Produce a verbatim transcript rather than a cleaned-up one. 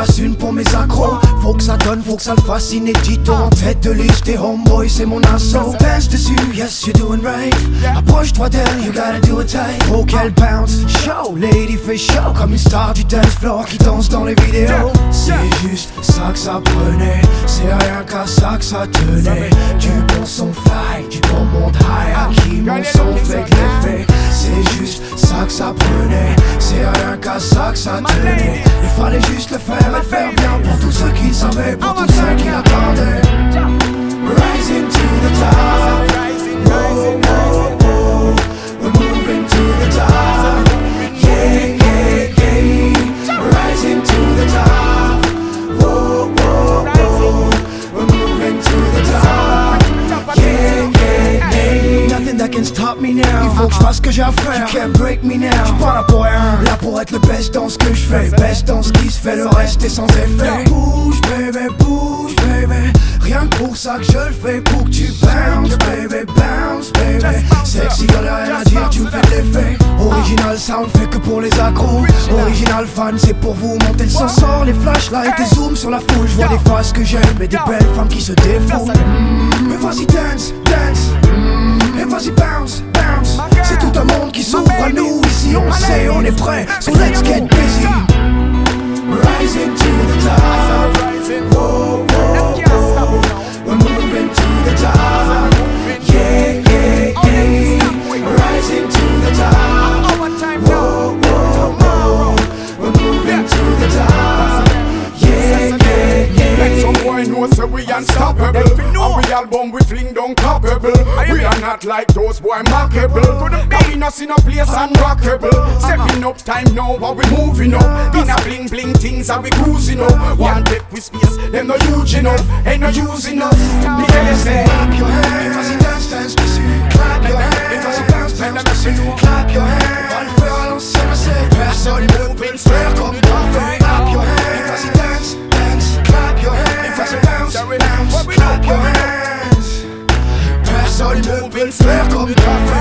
place une pour mes accros. Faut que ça donne, faut que ça le fasse inédito. En tête de liste, tes homeboys, c'est mon assaut. Dance dessus, yes, you're doing right. Approche-toi d'elle, you gotta do it tight. Faut qu'elle bounce, show, lady fait show. Comme une star du dance floor qui danse dans les vidéos. C'est juste ça que ça prenait, c'est rien qu'à ça que ça tenait. Du bon son fly, du bon monde high. À qui mon son fait de l'effet. C'est juste ça que ça prenait, c'est rien qu'à ça que ça tenait. Il fallait juste le faire et le faire bien. Pour tous ceux qui le savaient, pour tous ceux qui l'attendaient. Rising to the top. Whoa, whoa, whoa. We're moving to the top. Yeah, yeah, yeah. Rising to the top. Whoa, whoa, whoa. We're moving to the top. Yeah, yeah, yeah. Nothing that can stop me now. Il faut que je fasse ce que j'ai à faire. You can't break me now. J'suis pas là pour rien, là pour être le best dans ce que je fais. Best dans ce qui se fait, le reste est sans effet. Bouge, baby, bouge, baby. Rien que pour ça que je le fais, pour que tu bounce, baby, bounce, baby. Sexy, y'en a rien à dire, tu me fais de l'effet. Original sound fait que pour les accros. Original fan, c'est pour vous monter le son. Sort les flashlights et zoom sur la foule. Je vois des faces que j'aime et des belles femmes qui se défoulent. Mmh, mais vas-y dance, dance. Mmh, et vas-y bounce, bounce. C'est tout un monde qui s'ouvre à nous. Ici on sait, on est prêt, so let's get busy. Rising to the top. Whoa, whoa, whoa. We're moving to the top. Yeah, yeah, yeah. Rising to the top. Whoa, whoa, whoa. We're moving to the top. Yeah, yeah, yeah. Let some boy know so we unstoppable. And we album we fling down capable. We are not like those boy mockable. Now we not in a place unrockable. Stepping up time now while we moving up. In a bling bling things and we cruising up. One take with space, them no huge enough. Ain't no using us. The L S A. Clap your hands, vas-y dance, dance dessus. Clap your hands, vas-y bounce, bounce dessus. Clap your hands, on va le faire à l'ancienne, c'est personne ne peut le faire comme toi fait. Clap your hands, vas-y dance, dance. Clap your hands, vas-y bounce, bounce. Clap your hands, personne ne peut le faire comme toi fait.